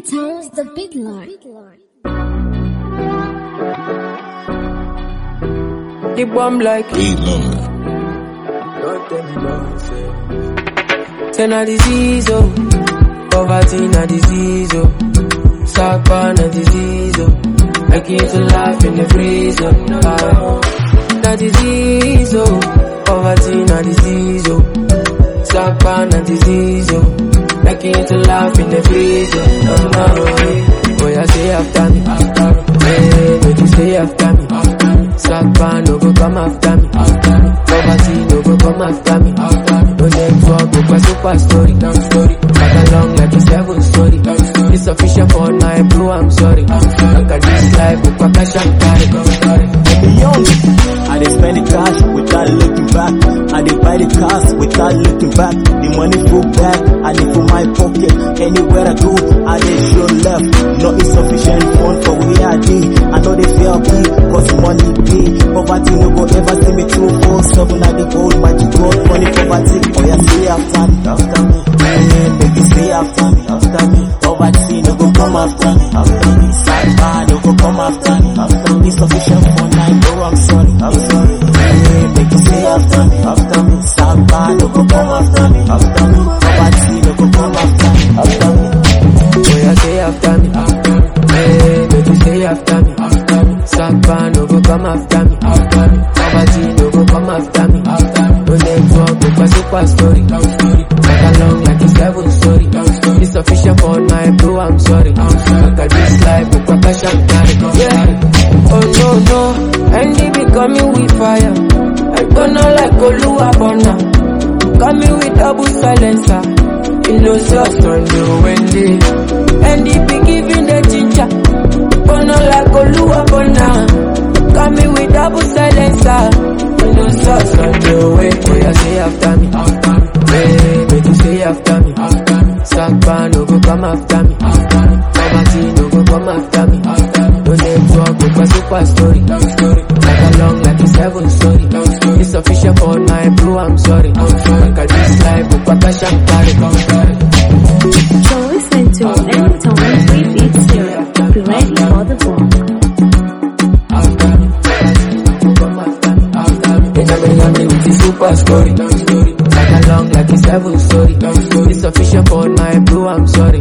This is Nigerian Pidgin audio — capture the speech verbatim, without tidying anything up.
Tones the big lord. The bomb like Big Lord. don't tell me nonsense. Ten a disease, oh. Poverty na disease, oh. Sakpa na disease, oh. I came to life in the freezer. Ah. Na disease, oh. Poverty na disease, oh. Sakpa na disease, oh. I came to life in the freezer. Ah. Oh, yeah, say after me. Hey, make you say after me. Sakpa no go come after me. Poverty no go come after me. No network, go for super story. Back along like a seven story. It's sufficient for my bro, I'm sorry. Look at this life, go for cash and carry. Young, I dey spend the cash without looking back. I dey buy the cars without looking back. The money full back, I dey for my pocket. Anywhere I go, I dey show left. No insufficient fund for where I dey. I know they feel me, cause money pay. Poverty no go ever see me two four seven. I dey gold, magic gold, funny poverty. Oh yeah, stay after me, after me. Man, baby, stay after me, after me. Poverty no go come after me, after me. Sakpa no go come after me, after me. Insufficient fund, I know I'm sorry, I'm sorry. Man, make you stay after me, after me. Sakpa no go come after me, after me. Poverty no go come after me, after me. Oh yeah, stay after me, after me. Hey, make you stay after me, after me. Sakpa no go come after me, after me. Poverty no go come after me, after me. No network, go for super story. Back along like a seven story. It's sufficient for my bro, I'm sorry. Look at this life, go for cash and carry. Yeah. Oh no no, and they be coming with fire. I gonna like Oluwabona. Coming with double silencer. In those just on the Wendy. And they be giving the ginger. Gonna like Oluwabona. Coming with double silencer. In those just on the way. Oh yeah, say after me. After me. Hey, make you say after me. After me. Sakpa no go come after me. After me. Poverty no go come after me. After me. No network, go for super story. Back along like a seven story. It's sufficient for my bro, I'm sorry. Look at this life, go for cash and carry. So listen to Anytone three beat stereo. Be ready for the walk. With the super story. Back along like a seven story. It's sufficient for my bro, I'm sorry.